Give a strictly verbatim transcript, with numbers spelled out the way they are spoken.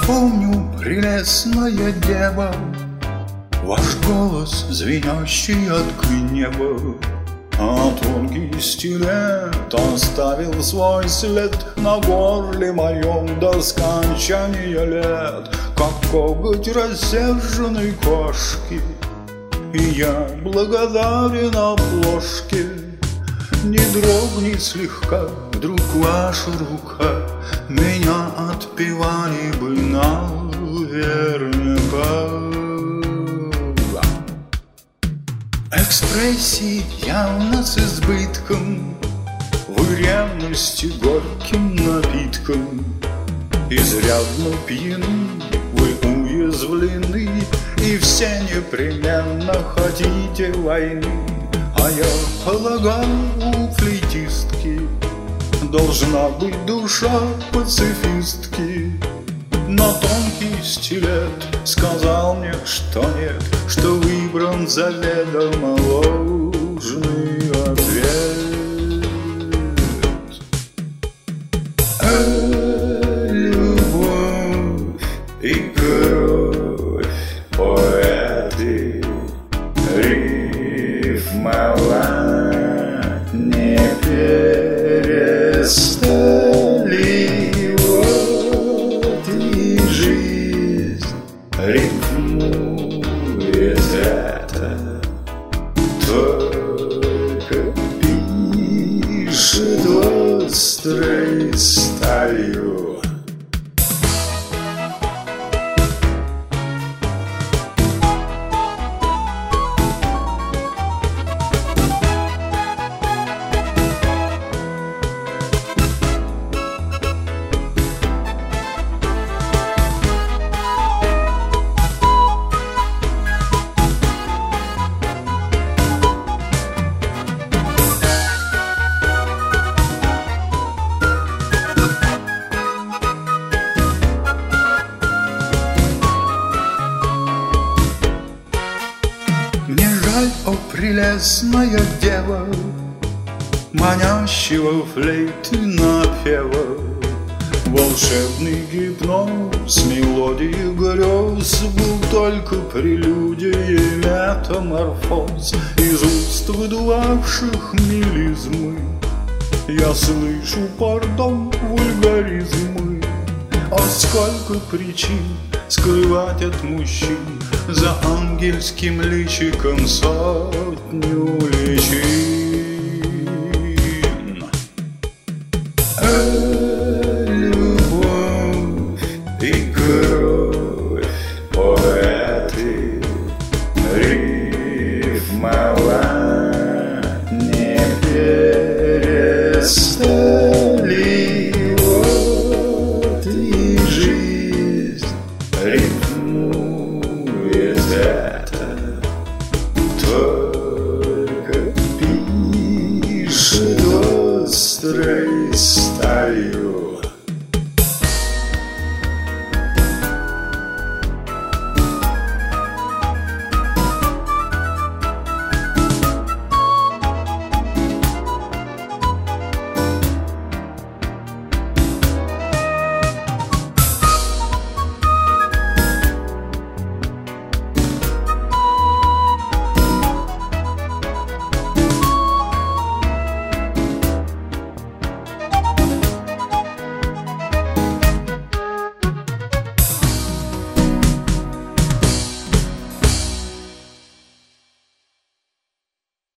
помню, прелестная дева, ваш голос, звенящий от неба. А тонкий стилет оставил свой след на горле моем до скончания лет, как коготь рассерженной кошки. И я благодарен обложке. Не дрогнет слегка вдруг ваша рука, меня отпевали бы наверняка. Экспрессии явно с избытком, вы ревности горьким напитком. Изрядно пьяны, вы уязвлены, и все непременно хотите войны. А я полагаю, у флейтистки должна быть душа пацифистки. Но тонкий стилет сказал мне, что нет, что выбран заведомо ложный ответ. А любовь и кровь поэты рифмовать не перестали. Рифмует это, только пишет острой сталью. Мне жаль, о прелестная дева, манящего флейты напева. Волшебный гипноз мелодии грез был только прелюдией метаморфоз. Из уст выдувавших мелизмы я слышу, пардон, вульгаризмы. А сколько причин скрывать от мужчин за ангельским личиком сотню личин.